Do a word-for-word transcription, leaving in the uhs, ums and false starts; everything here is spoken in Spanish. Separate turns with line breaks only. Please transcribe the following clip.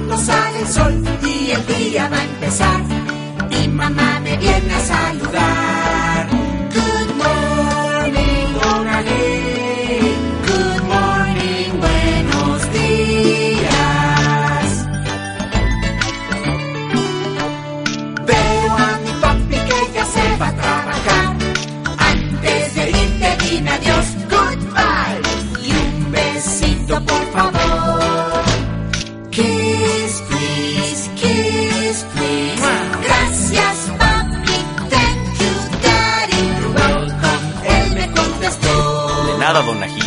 cuando sale el sol y el día va a empezar. Mi mamá me viene a saludar. Good morning, Donaghy. Good morning, buenos días. Veo a mi papi que ya se va a trabajar. Antes de irte dime adiós, goodbye. Y un besito por favor. Kiss, please, kiss, please. Gracias, papi, thank you, daddy. You're welcome, él me contestó.
De nada, Donaghy.